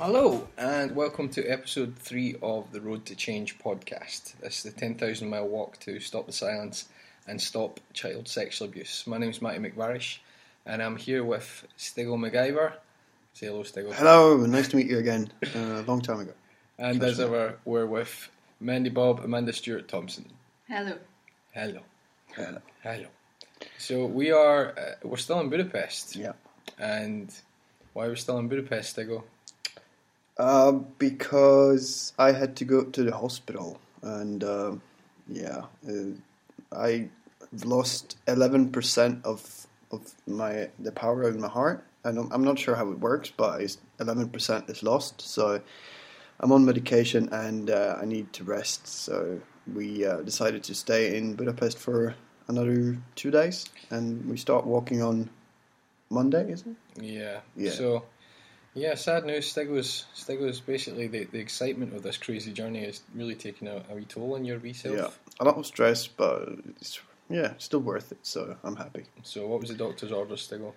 Hello, and welcome to episode 3 of the Road to Change podcast. This is the 10,000 mile walk to stop the silence and stop child sexual abuse. My name is Matty McVarish, and I'm here with Stiggle MacGyver. Say hello, Stiggle. Hello, nice to meet you again. A long time ago. And as ever, we're with Mandy Bob, Amanda Stewart Thompson. Hello. Hello. Hello. So we're still in Budapest. Yeah. And why are we still in Budapest, Stiggle? Because I had to go to the hospital, and I've lost 11% of the power in my heart. I'm not sure how it works, but 11% is lost. So I'm on medication, and I need to rest. So we decided to stay in Budapest for another 2 days, and we start walking on Monday, is it? Yeah. So. Yeah, sad news. Stiggle's basically the excitement of this crazy journey is really taking a wee toll on your wee self. Yeah, a lot of stress, but it's still worth it, so I'm happy. So what was the doctor's order, Stiggle?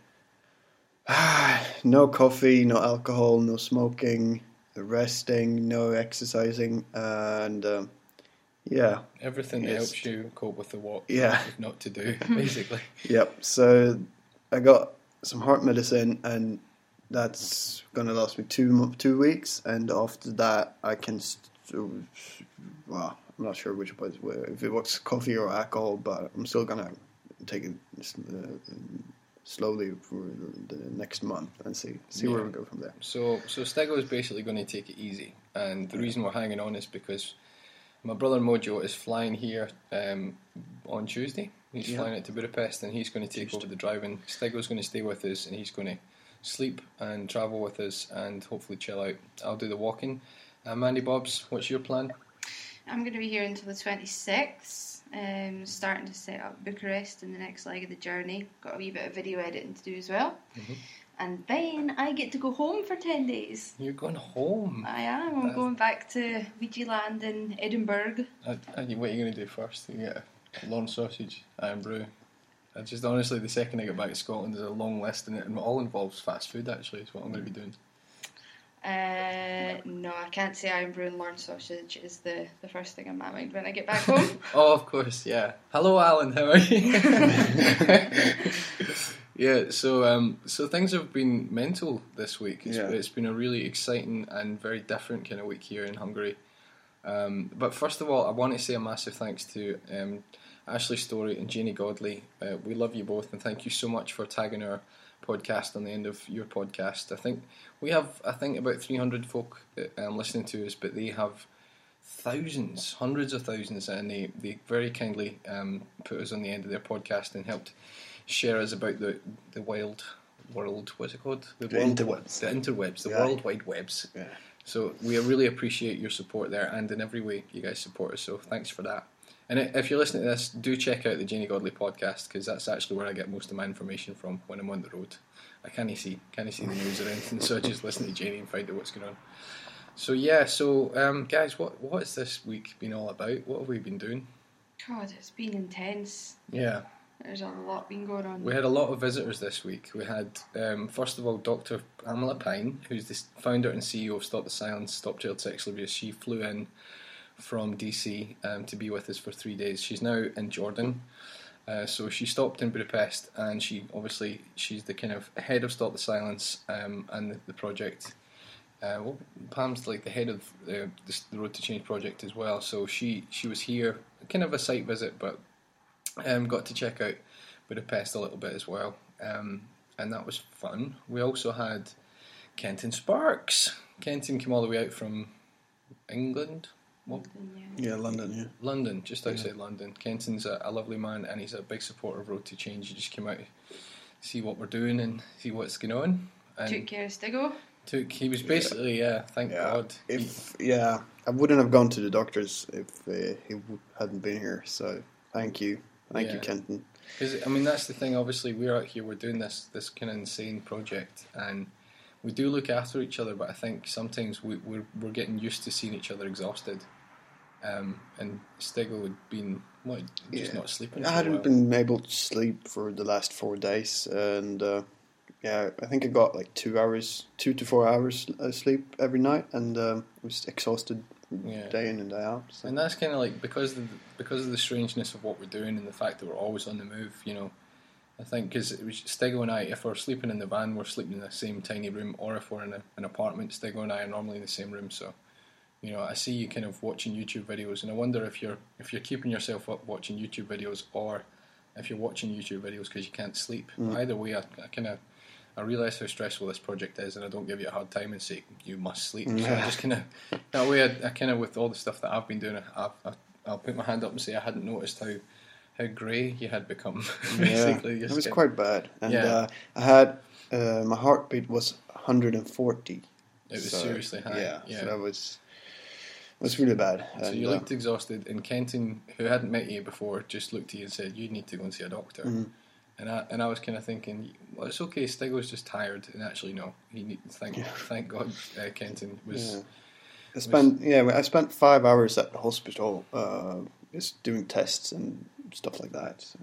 No coffee, no alcohol, no smoking, resting, no exercising, and everything that helps you cope with the walk. Yeah. Not to do, basically. Yep, so I got some heart medicine, and that's going to last me 2 weeks, and after that I can, I'm not sure which was, if it was coffee or alcohol, but I'm still going to take it slowly for the next month and see where we go from there. So Stiggle is basically going to take it easy, and the reason we're hanging on is because my brother Mojo is flying here on Tuesday. He's flying out to Budapest, and he's going to take over the driving. Stiggle's going to stay with us, and he's going to sleep and travel with us and hopefully chill out. I'll do the walking. Mandy Bobs, what's your plan? I'm going to be here until the 26th, starting to set up Bucharest in the next leg of the journey. Got a wee bit of video editing to do as well. Mm-hmm. And then I get to go home for 10 days. You're going home? I am. I'm going back to Vigiland in Edinburgh. What are you going to do first? You get a lawn sausage, iron brew. Just honestly, the second I get back to Scotland, there's a long list, and it all involves fast food. Actually, is what I'm going to be doing. No, I can't say iron brew and Lorne sausage is the first thing on my mind when I get back home. Oh, of course, yeah. Hello, Alan. How are you? Yeah. So things have been mental this week. It's been a really exciting and very different kind of week here in Hungary. But first of all, I want to say a massive thanks to Ashley Story and Janie Godley. We love you both, and thank you so much for tagging our podcast on the end of your podcast. I think we have about 300 folk listening to us, but they have thousands, hundreds of thousands, and they very kindly put us on the end of their podcast and helped share us about the wild world. What's it called? The interwebs. The interwebs, the World Wide Webs. Yeah. So we really appreciate your support there, and in every way you guys support us, so thanks for that. And if you're listening to this, do check out the Janie Godley podcast, because that's actually where I get most of my information from when I'm on the road. I can't see the news or anything, so I just listen to Janie and find out what's going on. So guys, what has this week been all about? What have we been doing? God, it's been intense. Yeah. There's a lot been going on. We had a lot of visitors this week. We had, first of all, Dr. Pamela Pine, who's the founder and CEO of Stop the Silence, Stop Child Sexual Abuse. She flew in from DC to be with us for 3 days. She's now in Jordan. So she stopped in Budapest, and she's the kind of head of Stop the Silence and the project. Pam's like the head of the Road to Change project as well. So she was here, kind of a site visit, but got to check out Budapest a little bit as well, and that was fun. We also had Kenton Sparks. Kenton came all the way out from England. London. London, just outside London. Kenton's a lovely man, and he's a big supporter of Road to Change. He just came out to see what we're doing and see what's going on. And took care of Stiggle. He was basically, thank God. I wouldn't have gone to the doctors if he hadn't been here, so thank you. Thank you, Kenton. Because, that's the thing, obviously, we're out here, we're doing this kind of insane project, and we do look after each other, but I think sometimes we're getting used to seeing each other exhausted. And Stiggle had been, not sleeping? I hadn't been able to sleep for the last 4 days, and I think I got like 2 to 4 hours sleep every night, and was exhausted day in and day out. So. And that's kind of like because of the strangeness of what we're doing and the fact that we're always on the move. You know, I think because Stego and I, if we're sleeping in the van, we're sleeping in the same tiny room, or if we're in an apartment, Stego and I are normally in the same room. So, you know, I see you kind of watching YouTube videos, and I wonder if you're keeping yourself up watching YouTube videos, or if you're watching YouTube videos because you can't sleep. Either way, I realise how stressful this project is, and I don't give you a hard time and say you must sleep. So I just kind of that way. I kind of, with all the stuff that I've been doing, I'll put my hand up and say I hadn't noticed how grey you had become. Basically, it was quite bad, and I had my heartbeat was 140. It was seriously high. Yeah, so that was really bad. So you looked exhausted, and Kenton, who hadn't met you before, just looked at you and said, "You need to go and see a doctor." Mm-hmm. And I was kind of thinking, well, it's okay. Stego's just tired, and actually, no. Thank God, Kenton was. Yeah. I spent 5 hours at the hospital, just doing tests and stuff like that. So.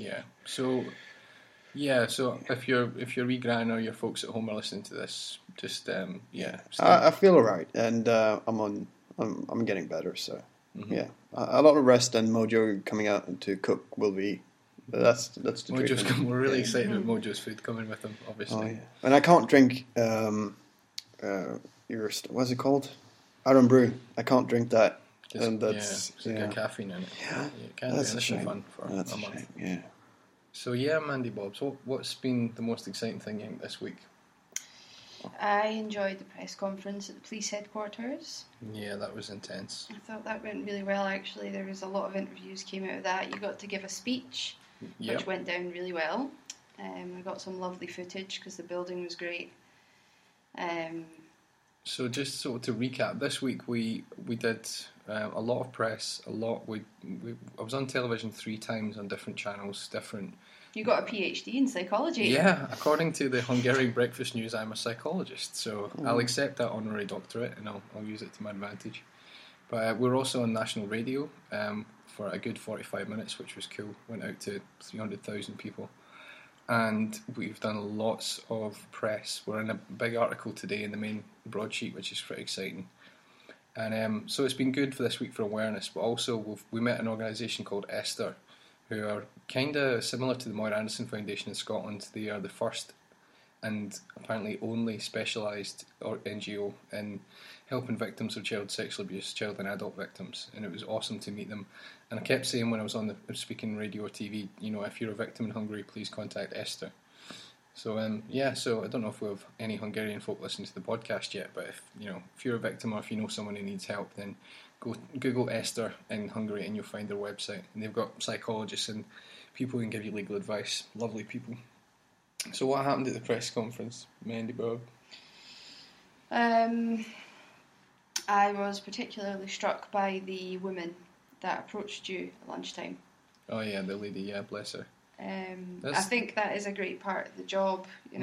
Yeah. So if your wee gran or your folks at home are listening to this, just I feel alright, and I'm getting better. So a lot of rest, and Mojo coming out to cook will be. That's the Mojo's we're really excited about Mojo's food coming with them, obviously. Oh, yeah. And I can't drink what's it called? Iron Brew. I can't drink that. And that's it's got caffeine in it. Yeah, you can't do anything fun for a month. Shame, yeah. So Mandy Bobs, what's been the most exciting thing this week? I enjoyed the press conference at the police headquarters. Yeah, that was intense. I thought that went really well, actually. There was a lot of interviews came out of that. You got to give a speech, which went down really well. I got some lovely footage because the building was great. So just to recap, this week we did a lot of press, I was on television 3 times on different channels, You got a PhD in psychology. Yeah, according to the Hungarian Breakfast News, I'm a psychologist, so I'll accept that honorary doctorate and I'll use it to my advantage. But we're also on national radio for a good 45 minutes, which was cool. Went out to 300,000 people. And we've done lots of press. We're in a big article today in the main broadsheet, which is pretty exciting. And so it's been good for this week for awareness, but also we met an organisation called Esther, who are kind of similar to the Moira Anderson Foundation in Scotland. They are the first and apparently only specialised NGO in helping victims of child sexual abuse, child and adult victims, and it was awesome to meet them. And I kept saying when I was on the speaking radio or TV, if you're a victim in Hungary, please contact Esther. So so I don't know if we have any Hungarian folk listening to the podcast yet, but if you're a victim or if you know someone who needs help, then go Google Esther in Hungary and you'll find their website. And they've got psychologists and people who can give you legal advice. Lovely people. So what happened at the press conference, Mandy Bob? I was particularly struck by the woman that approached you at lunchtime. Oh yeah, the lady, yeah, bless her. I think that is a great part of the job,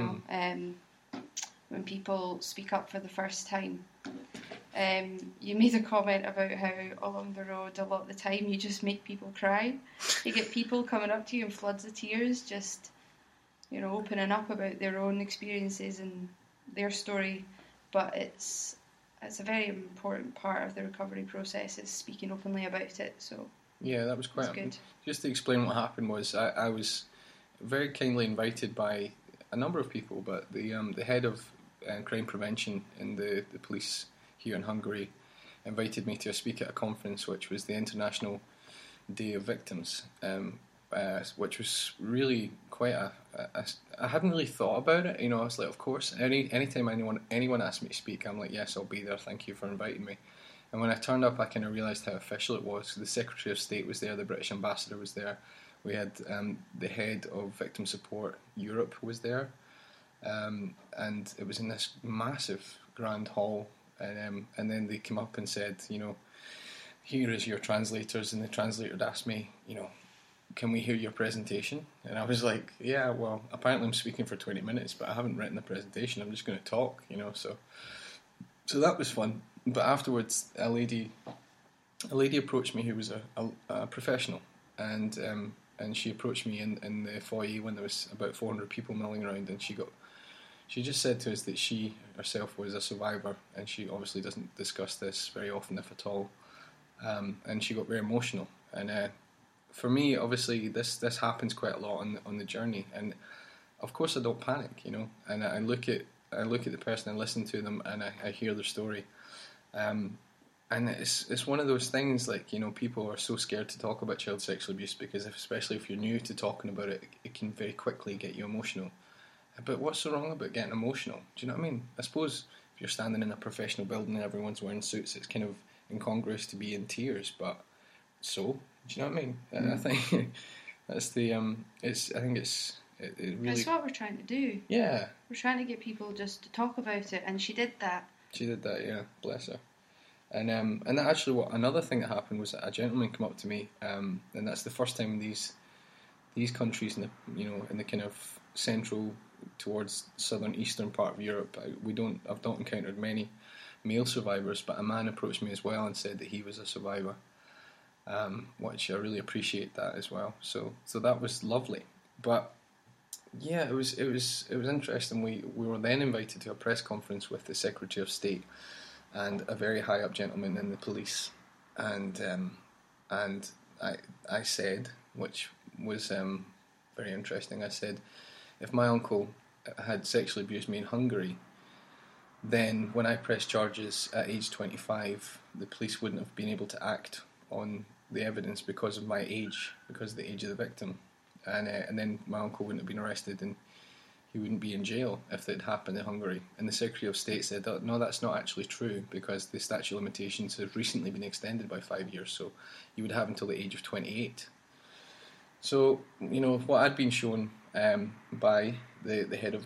when people speak up for the first time. You made a comment about how along the road a lot of the time you just make people cry. You get people coming up to you in floods of tears, just opening up about their own experiences and their story. But it's a very important part of the recovery process, is speaking openly about it. So yeah, that was quite good. Just to explain what happened was I was very kindly invited by a number of people, but the head of crime prevention in the police here in Hungary invited me to speak at a conference which was the International Day of Victims, which was really quite I hadn't really thought about it. I was like, of course, anytime anyone asked me to speak, I'm like, yes, I'll be there, thank you for inviting me. And when I turned up, I kind of realised how official it was. The Secretary of State was there, the British Ambassador was there, we had the head of Victim Support Europe was there, and it was in this massive grand hall, and then they came up and said, here is your translators, and the translator asked me, can we hear your presentation? And I was like, yeah, well, apparently I'm speaking for 20 minutes, but I haven't written the presentation, I'm just going to talk, so that was fun. But afterwards, a lady approached me who was a professional, and she approached me in the foyer when there was about 400 people milling around, and she got She just said to us that she herself was a survivor, and she obviously doesn't discuss this very often, if at all. And she got very emotional. And for me, obviously, this happens quite a lot on the journey. And of course, I don't panic, you know. And I look at the person and listen to them, and I hear their story. And it's one of those things, like, you know, people are so scared to talk about child sexual abuse because especially if you're new to talking about it, it can very quickly get you emotional. But what's so wrong about getting emotional? Do you know what I mean? I suppose if you're standing in a professional building and everyone's wearing suits, it's kind of incongruous to be in tears. But do you know what I mean? I think that's the it really. That's what we're trying to do. Yeah. We're trying to get people just to talk about it, and she did that. She did that, yeah. Bless her. And that actually, another thing that happened was that a gentleman came up to me, and that's the first time these countries in the kind of central towards southern eastern part of Europe, I've not encountered many male survivors, but a man approached me as well and said that he was a survivor, which I really appreciate that as well. So that was lovely. But yeah, it was interesting. We were then invited to a press conference with the Secretary of State and a very high up gentleman in the police, and I said, which was very interesting. I said, if my uncle had sexually abused me in Hungary, then when I pressed charges at age 25, the police wouldn't have been able to act on the evidence because of my age, because of the age of the victim, and then my uncle wouldn't have been arrested and he wouldn't be in jail if it happened in Hungary. And the Secretary of State said, no, that's not actually true, because the statute of limitations has recently been extended by 5 years, so you would have until the age of 28. So, you know, what I'd been shown by the head of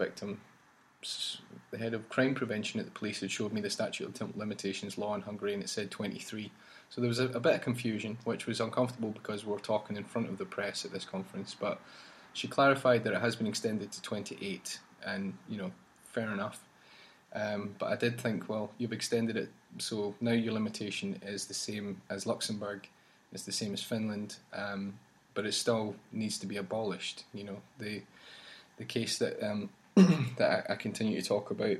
the head of crime prevention at the police had showed me the statute of limitations law in Hungary, and it said 23. So there was a bit of confusion, which was uncomfortable because we were talking in front of the press at this conference, but she clarified that it has been extended to 28, and, you know, fair enough. But I did think, well, you've extended it, so now your limitation is the same as Luxembourg, it's the same as Finland, but it still needs to be abolished. You know, the case that that I continue to talk about,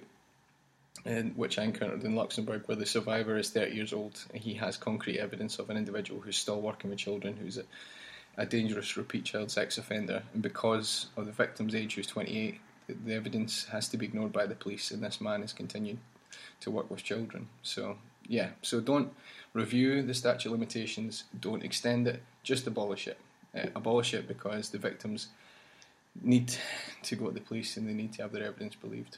and which I encountered in Luxembourg, where the survivor is 30 years old, and he has concrete evidence of an individual who's still working with children, who's a dangerous repeat child sex offender, and because of the victim's age, who's 28, the evidence has to be ignored by the police, and this man has continued to work with children. So yeah, so don't review the statute of limitations, don't extend it, just abolish it. Abolish it because the victims need to go to the police and they need to have their evidence believed.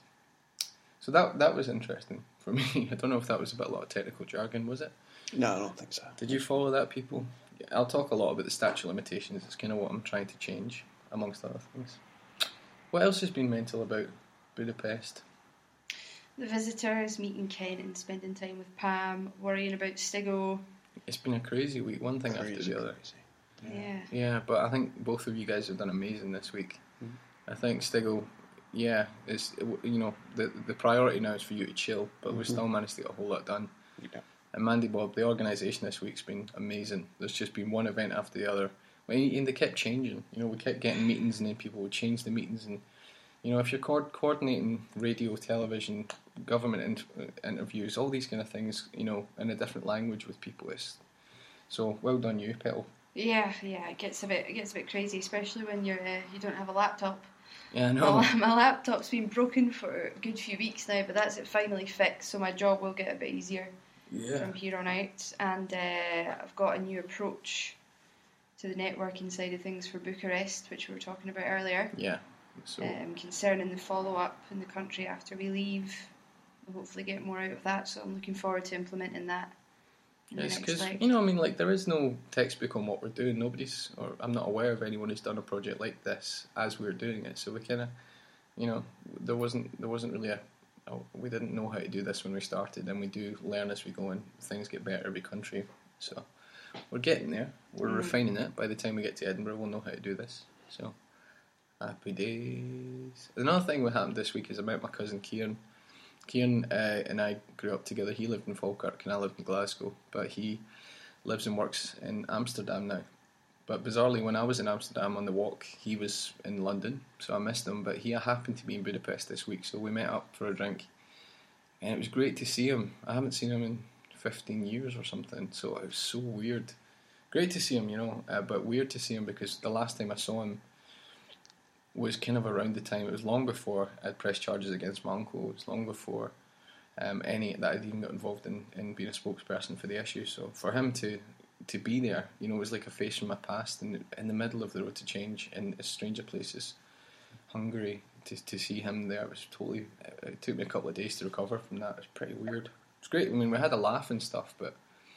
So that was interesting for me. I don't know if that was a lot of technical jargon, was it? No, I don't think so. Did you follow that, people? Yeah, I'll talk a lot about the statute of limitations. It's kind of what I'm trying to change, amongst other things. What else has been mental about Budapest? The visitors, meeting Ken and spending time with Pam, worrying about Stiggo. It's been a crazy week, one thing after the other. Yeah, but I think both of you guys have done amazing this week. I think Stiggo, is, you know, the priority now is for you to chill, but we've still managed to get a whole lot done. Yeah. And Mandy Bob, the organisation this week's been amazing. There's just been one event after the other. And they kept changing. You know, we kept getting meetings, and then people would change the meetings. And, you know, if you're coordinating radio, television, government interviews, all these kind of things, you know, in a different language with people, so well done you, Petal. Yeah, it gets a bit crazy, especially when you don't have a laptop. Yeah, I know. My laptop's been broken for a good few weeks now, but that's it finally fixed, so my job will get a bit easier from here on out. And I've got a new approach to the networking side of things for Bucharest, which we were talking about earlier. Yeah. So concerning the follow-up in the country after we leave. We'll hopefully get more out of that, so I'm looking forward to implementing that. It's because, you know, I mean, like, there is no textbook on what we're doing. I'm not aware of anyone who's done a project like this as we're doing it. So we kind of, you know, there wasn't really we didn't know how to do this when we started, and we do learn as we go, and things get better every country. So we're getting there. We're refining it. By the time we get to Edinburgh, we'll know how to do this. So happy days. Another thing that happened this week is I met my cousin Kieran. Kieran and I grew up together. He lived in Falkirk and I lived in Glasgow, but he lives and works in Amsterdam now. But bizarrely, when I was in Amsterdam on the walk, he was in London, so I missed him. But he happened to be in Budapest this week, so we met up for a drink, and it was great to see him. I haven't seen him in 15 years or something, so it was so weird. Great to see him, but weird to see him because the last time I saw him was kind of around the time. It was long before I'd pressed charges against my uncle. It was long before any that I'd even got involved in being a spokesperson for the issue. So for him to be there, it was like a face from my past in the middle of the road to change in stranger places, Hungary. To see him there was totally. It took me a couple of days to recover from that. It was pretty weird. It's great. I mean, we had a laugh and stuff, but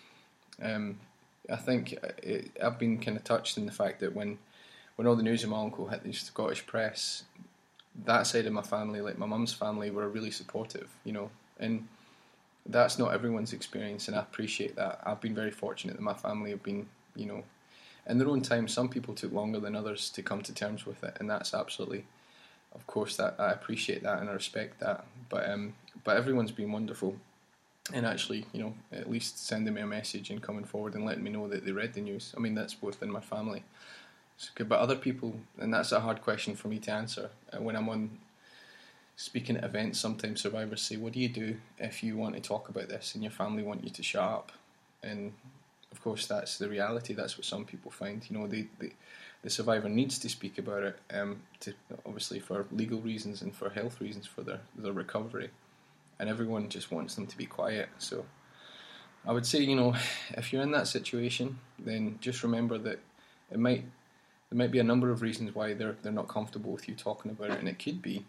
I think I've been kind of touched in the fact that when all the news of my uncle hit the Scottish press, that side of my family, like my mum's family, were really supportive, and that's not everyone's experience, and I appreciate that. I've been very fortunate that my family have been, in their own time. Some people took longer than others to come to terms with it, and that's absolutely, of course, that I appreciate that and I respect that. But everyone's been wonderful. And actually, at least sending me a message and coming forward and letting me know that they read the news. I mean, that's within my family. But other people, and that's a hard question for me to answer. When I'm on speaking at events, sometimes survivors say, what do you do if you want to talk about this and your family want you to shut up? And of course, that's the reality. That's what some people find. The survivor needs to speak about it, obviously for legal reasons and for health reasons for their recovery. And everyone just wants them to be quiet. So I would say, if you're in that situation, then just remember that there might be a number of reasons why they're not comfortable with you talking about it, and it could be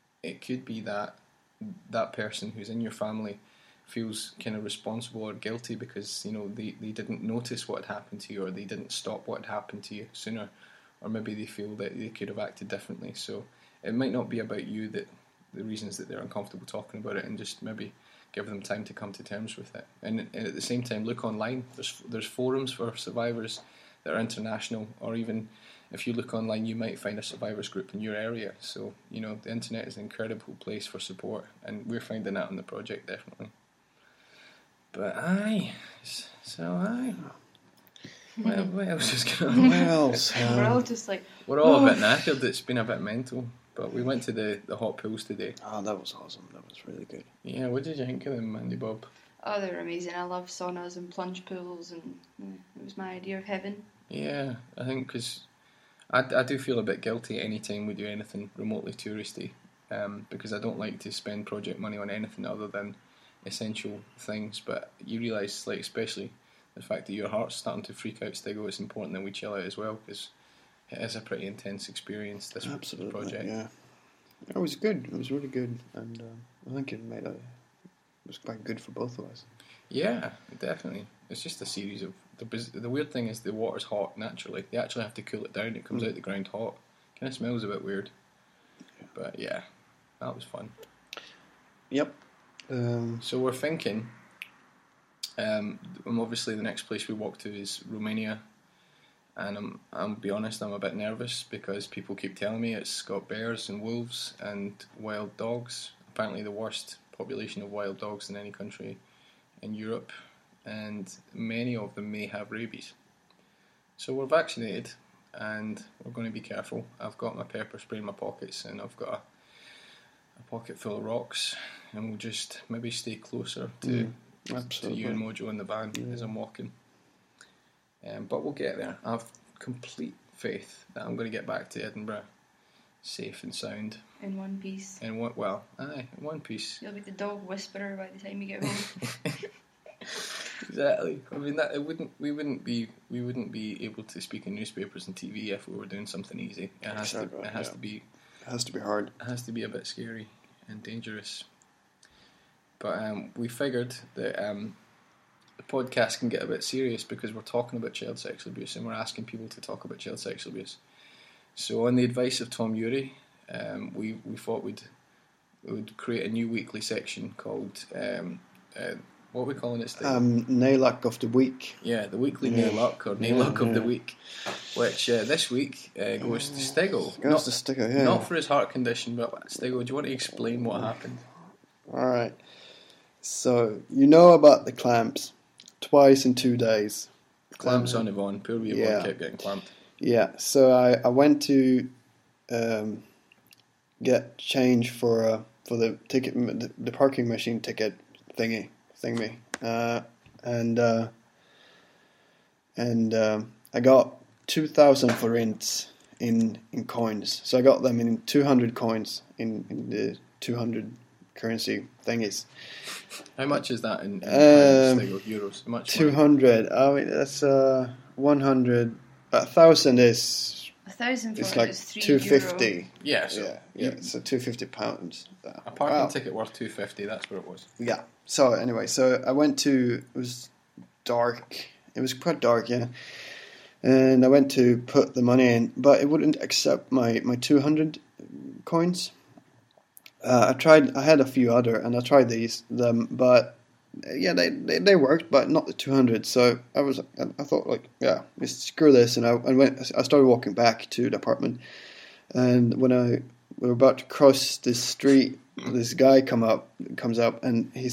that person who's in your family feels kind of responsible or guilty because they didn't notice what had happened to you, or they didn't stop what had happened to you sooner, or maybe they feel that they could have acted differently. So it might not be about you, that the reasons that they're uncomfortable talking about it, and just maybe give them time to come to terms with it. And at the same time, look online. There's forums for survivors that are international, or even if you look online, you might find a survivors group in your area. So the internet is an incredible place for support, and we're finding that on the project definitely. But what else is going on? What else? We're all just like, we're all a bit knackered. It's been a bit mental. But we went to the hot pools today. Oh, that was awesome. That was really good. Yeah, what did you think of them, Andy Bob? oh, they were amazing. I love saunas and plunge pools, and it was my idea of heaven. Yeah, I think because I do feel a bit guilty any time we do anything remotely touristy, because I don't like to spend project money on anything other than essential things. But you realise, like, especially the fact that your heart's starting to freak out, Stigo, it's important that we chill out as well, because it is a pretty intense experience, this Absolutely, project. Yeah, it was good. It was really good, and I think it was quite good for both of us. Yeah, definitely. It's just a series of the weird thing is the water's hot naturally. They actually have to cool it down. It comes out the ground hot. Kind of smells a bit weird, but yeah, that was fun. Yep. So we're thinking. Obviously the next place we walk to is Romania. And I'll be honest, I'm a bit nervous because people keep telling me it's got bears and wolves and wild dogs. Apparently the worst population of wild dogs in any country in Europe, and many of them may have rabies. So we're vaccinated and we're going to be careful. I've got my pepper spray in my pockets, and I've got a pocket full of rocks, and we'll just maybe stay closer to you and Mojo in the van as I'm walking. But we'll get there. I have complete faith that I'm going to get back to Edinburgh safe and sound. In one piece. In one piece. You'll be the dog whisperer by the time you get home. Exactly. I mean, we wouldn't be able to speak in newspapers and TV if we were doing something easy. It has to be hard. It has to be a bit scary and dangerous. But we figured that the podcast can get a bit serious because we're talking about child sexual abuse and we're asking people to talk about child sexual abuse. So on the advice of Tom Ury, we thought we would create a new weekly section called what are we calling it? Nail Luck of the Week. Yeah, the weekly Nail Luck or Nail Luck of the Week, which this week goes to Stigo. Goes to Stigo, yeah. Not for his heart condition, but Stigo, do you want to explain what happened? All right. So, you know about the clamps. Twice in 2 days. Clamps on Yvonne. Poor wee Yvonne yeah. kept getting clamped. Yeah, so I went to get change for the ticket, the parking machine ticket thingy, and I got 2,000 forints in coins. So I got them in 200 coins in the 200 currency thingies. How much is that in euros? How much? 200. I mean, that's 100. 1,000 is. 1,000 It's for like is €250. €3. Yeah, so So £250. a parking ticket worth $250. That's what it was. Yeah. So anyway, so I went to. It was dark. It was quite dark, yeah. And I went to put the money in, but it wouldn't accept my 200 coins. I tried. I had a few other, and I tried them, but yeah, they worked, but not the 200. So I thought like, yeah, screw this, and I started walking back to the apartment, and when we were about to cross this street, this guy comes up, and he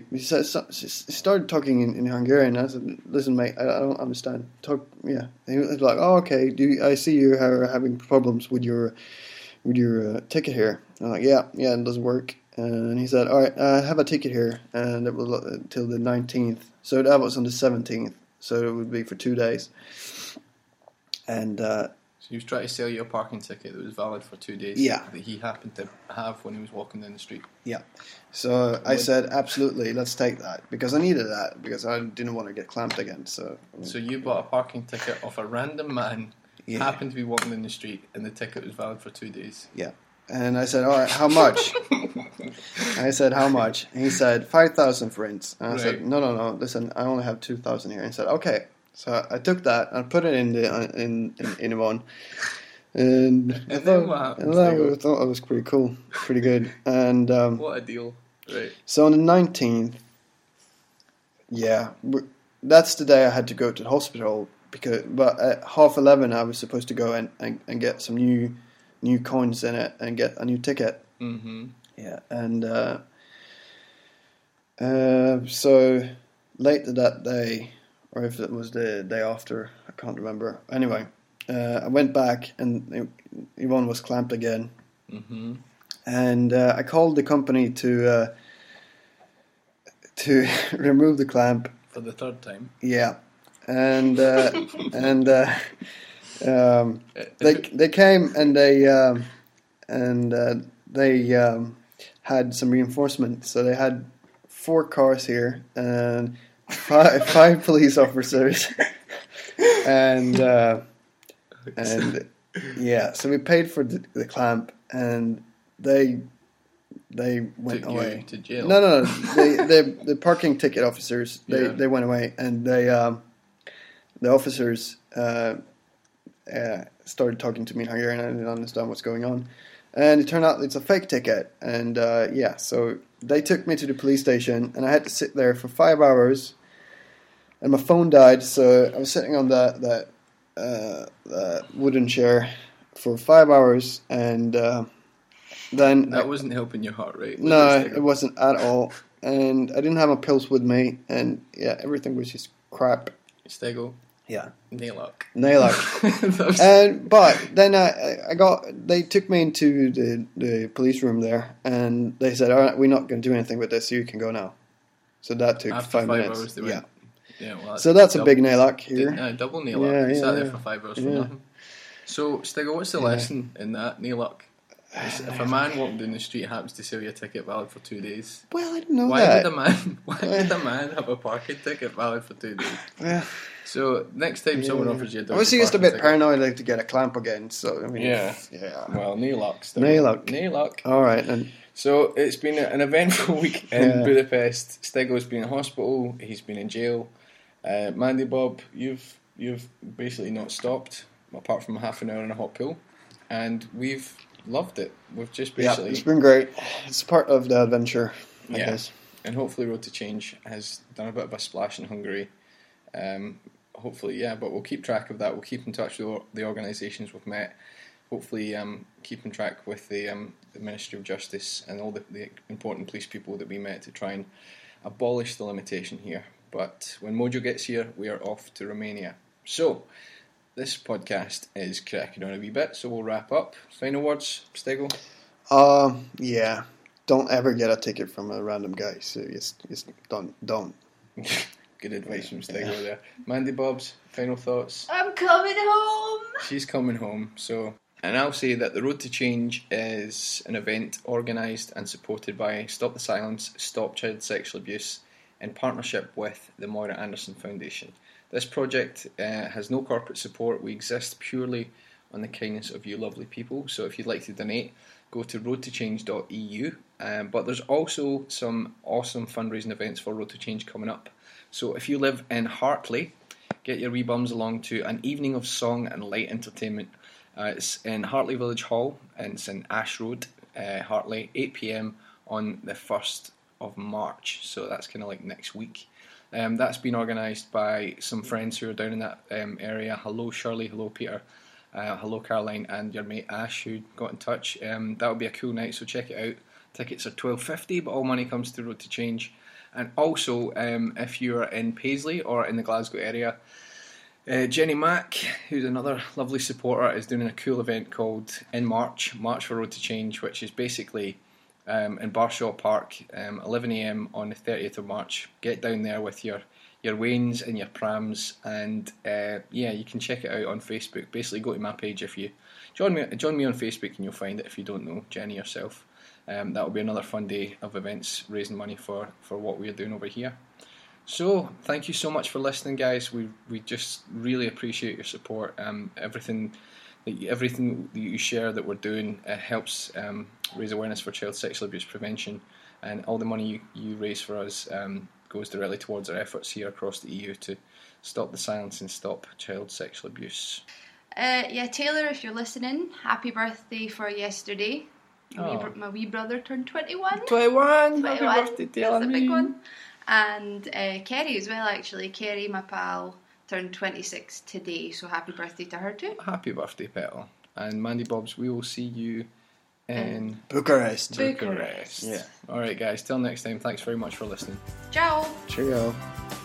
started talking in Hungarian. I said, "Listen, mate, I don't understand. Talk, yeah." He was like, "Oh, okay. I see you are having problems with your ticket here?" I'm like, yeah, it doesn't work. And he said, "All right, I have a ticket here, and it will till the 19th. So that was on the 17th. So it would be for 2 days." And so he was trying to sell you a parking ticket that was valid for 2 days. Yeah. That he happened to have when he was walking down the street. yeah, so I said, absolutely, let's take that, because I needed that, because I didn't want to get clamped again. So you bought a parking ticket off a random man. Yeah. Happened to be walking down the street, and the ticket was valid for 2 days. yeah. And I said, all right, how much? I said, how much? And he said, 5,000 forints. And I said, no, listen, I only have 2,000 here. And he said, okay. So I took that and put it in one. And I thought it was pretty cool, pretty good. And what a deal. Right. So on the 19th, yeah, that's the day I had to go to the hospital, but at 11:30 I was supposed to go and get some new coins in it and get a new ticket. Mm-hmm. Yeah, and so later that day, or if it was the day after, I can't remember. Anyway, I went back and Yvonne was clamped again. Mm-hmm. And I called the company to remove the clamp for the third time. Yeah, and they came and they had some reinforcement. So they had 4 cars here and five police officers, and yeah. So we paid for the clamp, and they went Took away you to jail. No. The parking ticket officers they went away, and the officers started talking to me in Hungarian. I didn't understand what's going on, and it turned out it's a fake ticket. And so they took me to the police station, and I had to sit there for 5 hours. And my phone died, so I was sitting on that wooden chair for 5 hours, and then that wasn't helping your heart rate. No, it wasn't at all. And I didn't have my pills with me, and yeah, everything was just crap. Stego. Yeah. Nail luck. But then they took me into the police room there, and they said, "All right, we're not going to do anything with this, so you can go now." So that took After 5 minutes. Hours, they went, yeah, well, so that's a big nail luck here. Double nail luck. You sat there for 5 hours for nothing. So, Stego, what's the lesson in that nail luck? If a man walking down the street happens to sell you a ticket valid for 2 days, well, I don't know why would a man have a parking ticket valid for 2 days? Yeah. So next time someone offers you a I was just a bit paranoid to get a clamp again. So I mean, yeah. Well, nail luck. Nail luck. Nail luck. All right, and so it's been an eventful week in Budapest. Stego's been in hospital. He's been in jail. Mandy Bob, you've basically not stopped apart from half an hour in a hot pool, and we've loved it. We've just basically it's been great. It's part of the adventure, I guess. And hopefully Road to Change has done a bit of a splash in Hungary. Hopefully, but we'll keep track of that. We'll keep in touch with the organisations we've met. Hopefully, keep in track with the Ministry of Justice and all the important police people that we met to try and abolish the limitation here. But when Mojo gets here, we are off to Romania. So, this podcast is cracking on a wee bit, so we'll wrap up. Final words, Stego? Yeah. Don't ever get a ticket from a random guy. So just don't. Good advice from Stego there. Mandy Bobs, final thoughts? I'm coming home! She's coming home, so... And I'll say that the Road to Change is an event organised and supported by Stop the Silence, Stop Child Sexual Abuse, in partnership with the Moira Anderson Foundation. This project has no corporate support. We exist purely on the kindness of you lovely people. So if you'd like to donate, go to roadtochange.eu. But there's also some awesome fundraising events for Road to Change coming up. So if you live in Hartley, get your wee bums along to an evening of song and light entertainment. It's in Hartley Village Hall, and it's in Ash Road, Hartley, 8 p.m. on the 1st of March. So that's kind of like next week. That's been organised by some friends who are down in that area. Hello Shirley, hello Peter, hello Caroline, and your mate Ash who got in touch. That'll be a cool night, so check it out. Tickets are $12.50, but all money comes to Road to Change. And also, if you're in Paisley or in the Glasgow area, Jenny Mack, who's another lovely supporter, is doing a cool event called In March for Road to Change, which is basically in Barshaw Park, 11 a.m. on the 30th of March. Get down there with your wains and your prams, and you can check it out on Facebook. Basically, go to my page if you join me on Facebook, and you'll find it if you don't know Jenny yourself. That'll be another fun day of events, raising money for what we're doing over here. So, thank you so much for listening, guys. We just really appreciate your support. Everything that you share that we're doing helps raise awareness for child sexual abuse prevention, and all the money you raise for us goes directly towards our efforts here across the EU to stop the silence and stop child sexual abuse. Taylor, if you're listening, happy birthday for yesterday. My wee brother turned 21. 21! Happy birthday, Taylor. That's a big one. And Kerry as well, actually. Kerry, my pal, turned 26 today, so happy birthday to her too. Happy birthday, Petal. And Mandy Bobs, we will see you in Bucharest. Bucharest. Yeah. Alright, guys, till next time, thanks very much for listening. Ciao. Cheerio.